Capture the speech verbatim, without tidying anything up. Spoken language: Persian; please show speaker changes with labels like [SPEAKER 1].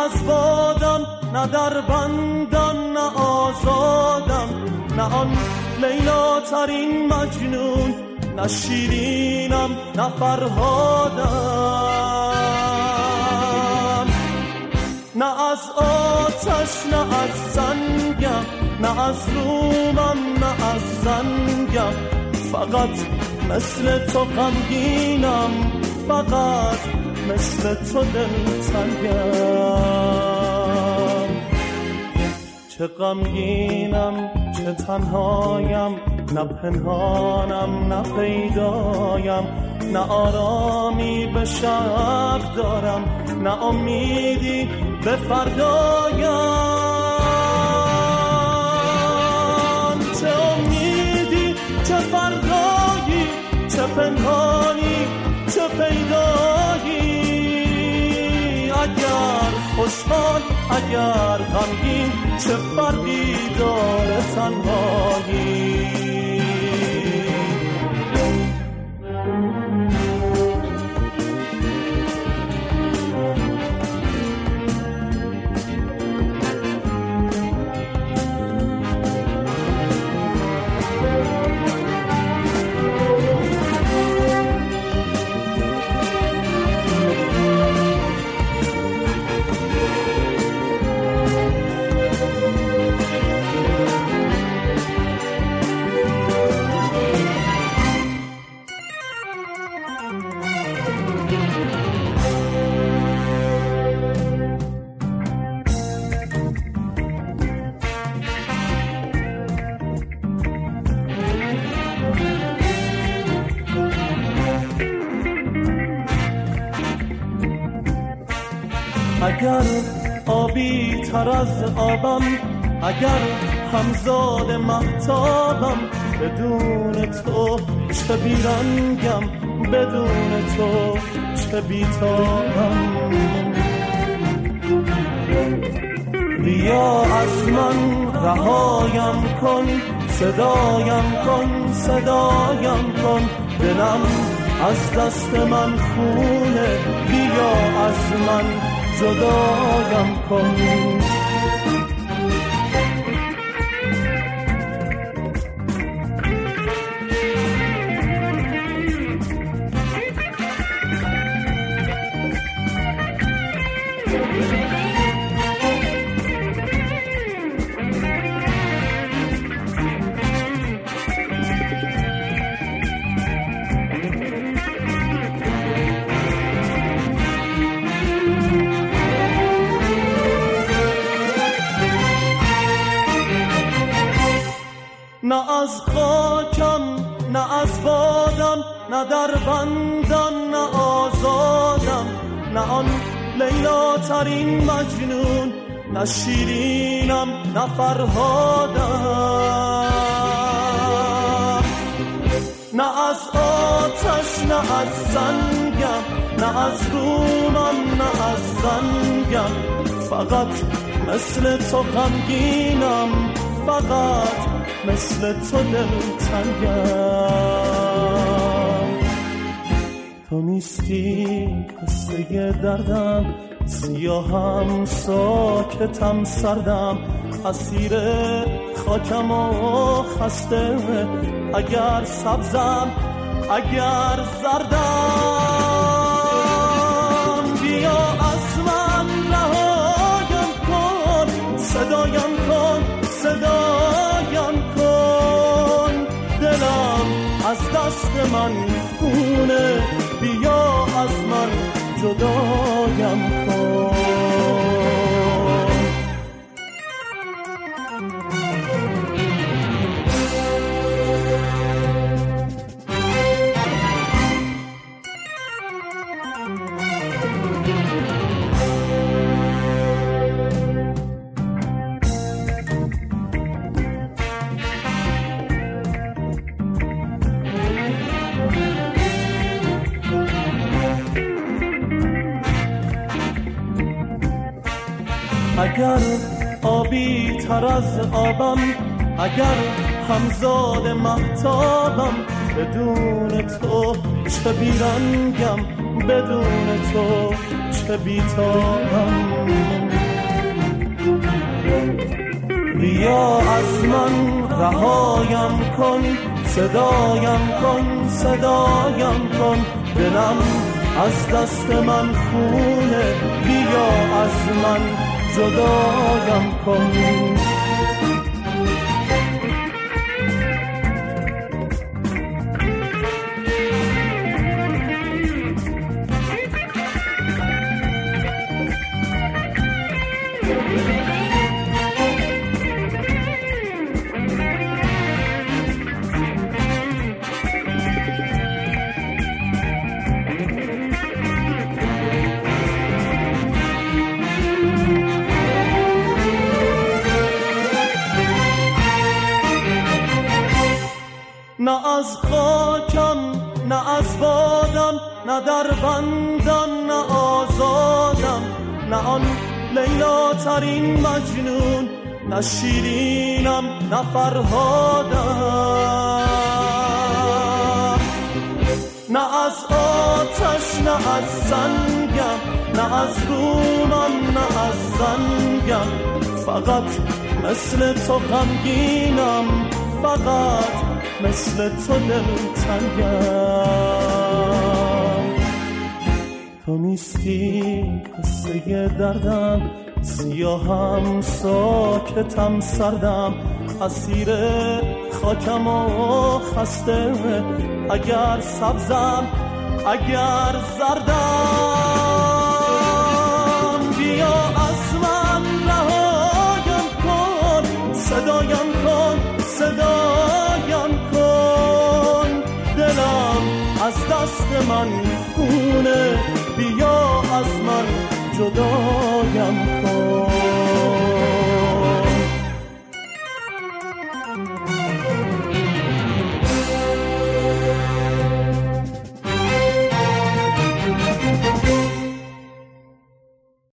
[SPEAKER 1] از بادم نه در بندم نه آزادم، نه آن لیلا ترین مجنون، نه شیرینم نه فرهادم. نه از آتش نه از سنگم، نه از رومم نه از زنگم، فقط مثل تو غمگینم، فقط مثل تو دلتنگم. چه غمگینم چه تنهایم، نه پنهانم نه پیدایم، نه آرامی به شب دارم، نه امیدی به فردایم. چه امیدی چه فردایی، چه پنهانی چه پیدایی، اگر خوشحال اگر غمگین، چه فرقی داره تنهایی. اگر آبی تر از آبم، اگر همزاد مهتابم، بدون تو چه بیرنگم، بدون تو چه بیتابم. بیا از من رهایم کن، صدایم کن صدایم کن، دلم از دست من خونه، بیا از من جدایم کن. نه از خاکم نه از بادم، نه در بندم نه آزادم، نه آن لیلا ترین مجنون، نه شیرینم نه فرهادم. نه از آتش نه از سنگم، نه از رومم نه از زنگم، فقط مثل تو غمگینم، فقط مثل تو دلتنگم. تو نیستی قصه دردم، سیاهم ساکتم سردم، اسیر خاکم و خسته، اگر سبزم اگر زردم. بیا از من رهایم کن، صدایم کن صدایم کن، دلم از دست من خونه، بیا از من جدایم کن. اگر آبی تر از آبم، اگر همزاد مهتابم، بدون تو چه بیرنگم، بدون تو عشق بی‌تابم. بیا از من رهایم کن، صدایم کن، صدایم کن، دلم از دست من خونه، بیا از من جدایم کن. نه از خاکم نه از بادم، نه در بندم نه آزادم، نه آن لیلا ترین مجنون، نه شیرینم نه فرهادم. نه از آتش نه از سنگم، نه از رومم نه از زنگم، فقط مثل تو غمگینم، فقط مثل تو دلتنگم. تو نیستی قصه دردم، سیاهم ساکتم سردم، اسیر خاکم و خسته، اگر سبزم اگر زردم. بیا از من رهایم کن، صدایم کن، صدایم کن، دلم از دست من